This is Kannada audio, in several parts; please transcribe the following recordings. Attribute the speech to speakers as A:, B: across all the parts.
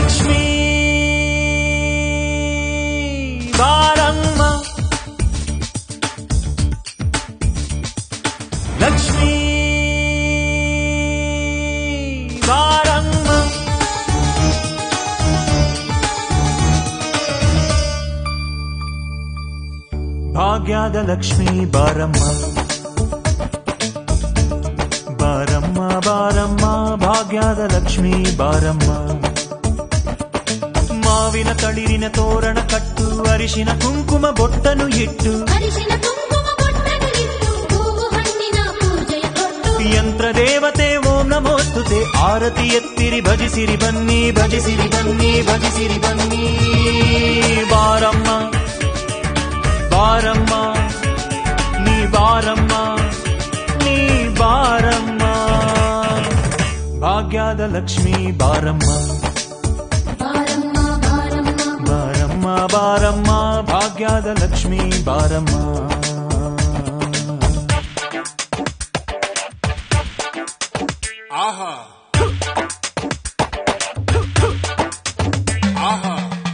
A: ಲಕ್ಷ್ಮೀ ಬಾರಮ್ಮ ಲಕ್ಷ್ಮೀ ಬಾರಮ್ಮ ಭಾಗ್ಯದ ಲಕ್ಷ್ಮೀ ಬಾರಮ್ಮ ಬಾರಮ್ಮ ಬಾರಮ್ಮ ಭಾಗ್ಯದ ಲಕ್ಷ್ಮೀ ಬಾರಮ್ಮ ಮಾವಿನ ತಳಿರಿನ ತೋರಣ ಕಟ್ಟು ಅರಿಶಿನ ಕುಂಕುಮ ಬೊಟ್ಟನು ಇಟ್ಟು ಯಂತ್ರ ದೇವತೆ ಓಂ ನಮೋಸ್ತುತೆ ಆರತಿ ಎತ್ತಿರಿ ಭಜಿಸಿರಿ ಬನ್ನಿ ಭಜಿಸಿರಿ ಬನ್ನಿ ಭಜಿಸಿರಿ ಬನ್ನಿ ಬಾರಮ್ಮ ಬಾರಮ್ಮ ನೀ ಬಾರಮ್ಮ ನೀ ಬಾರಮ್ಮ ಭಾಗ್ಯದ ಲಕ್ಷ್ಮೀ ಬಾರಮ್ಮ ಬಾರಮ್ಮ ಬಾರಮ್ಮ ಭಾಗ್ಯದ ಲಕ್ಷ್ಮೀ ಬಾರಮ್ಮ
B: ಆಹಾ ಆಹಾ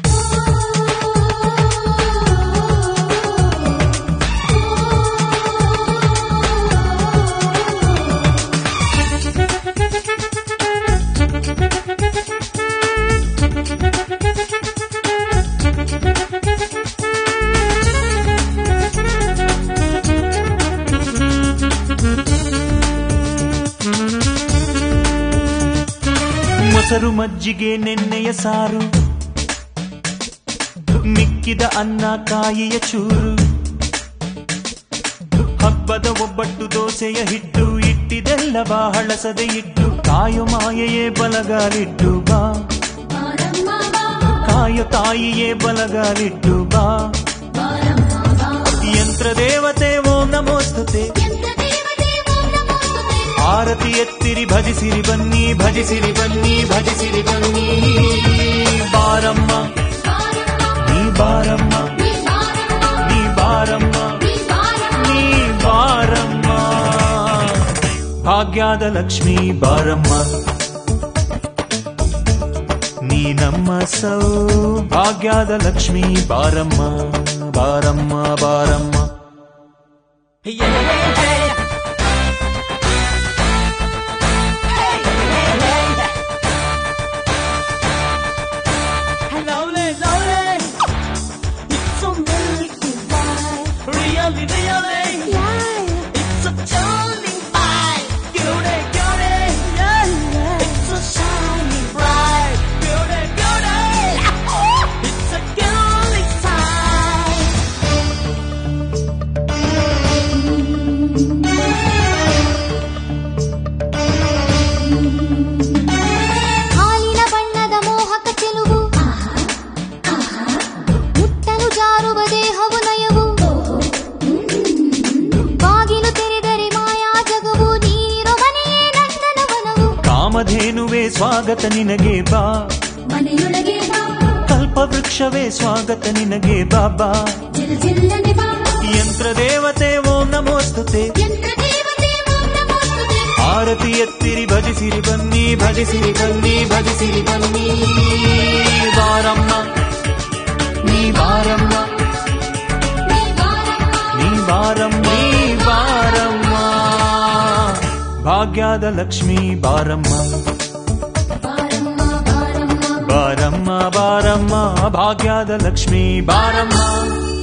A: ಮೊಸರು ಮಜ್ಜಿಗೆ ನೆನ್ನೆಯ ಸಾರು ಮಿಕ್ಕಿದ ಅನ್ನ ಕಾಯಿಯ ಚೂರು ಹಬ್ಬದ ಒಬ್ಬಟ್ಟು ದೋಸೆಯ ಹಿಟ್ಟು ಇಟ್ಟಿದೆಲ್ಲವ ಹಳಸದೆ ಇಟ್ಟು ಕಾಯೋ ಮಾಯೆಯೇ ಬಲಗಾಲಿಟ್ಟು ಬಾ ಕಾಯೋ ತಾಯಿಯೇ ಬಲಗಾಲಿಟ್ಟು ಬಾ ಯಂತ್ರ ದೇವತೆ ಓಂ ನಮೋಸ್ತುತೆ ಆರತಿ ಎತ್ತಿರಿ ಭಜಿಸಿರಿ ಬನ್ನಿ ಭಜಿಸಿರಿ ಬನ್ನಿ ಭಜಿಸಿರಿ ಬನ್ನಿ ಬಾರಮ್ಮ ನೀ ಬಾರಮ್ಮ ನೀ ಬಾರಮ್ಮ ನೀ ಬಾರಮ್ಮ ಭಾಗ್ಯದ ಲಕ್ಷ್ಮೀ ಬಾರಮ್ಮ ನೀ ನಮ್ಮ ಸೌಭಾಗ್ಯದ ಲಕ್ಷ್ಮೀ ಬಾರಮ್ಮ ಬಾರಮ್ಮ ಬಾರಮ್ಮ ಕಾಮಧೇನುವೆ ಸ್ವಾಗತ ನಿನಗೆ ಬಾ ಮನೆಯೊಳಗೆ ಬಾ ಕಲ್ಪವೃಕ್ಷವೇ ಸ್ವಾಗತ ನಿನಗೆ ಬಾಬಾ ಯಂತ್ರ ದೇವತೆ ಓಂ ನಮೋಸ್ತುತೆ ಆರತಿ ಎತ್ತಿರಿ ಭಜಿಸಿರಿ ಬನ್ನಿ ಭಜಿಸಿರಿ ಬನ್ನಿ ಭಜಿಸಿರಿ ಬನ್ನಿ ಬಾರಮ್ಮ ನೀ ಬಾರಮ್ಮ ನೀ ಬಾರಮ್ಮ ನೀ ಬಾರಮ್ಮ ಭಾಗ್ಯದ ಲಕ್ಷ್ಮೀ ಬಾರಮ್ಮ ಬಾರಮ್ಮ ಬಾರಮ್ಮ ಭಾಗ್ಯದ ಲಕ್ಷ್ಮೀ ಬಾರಮ್ಮ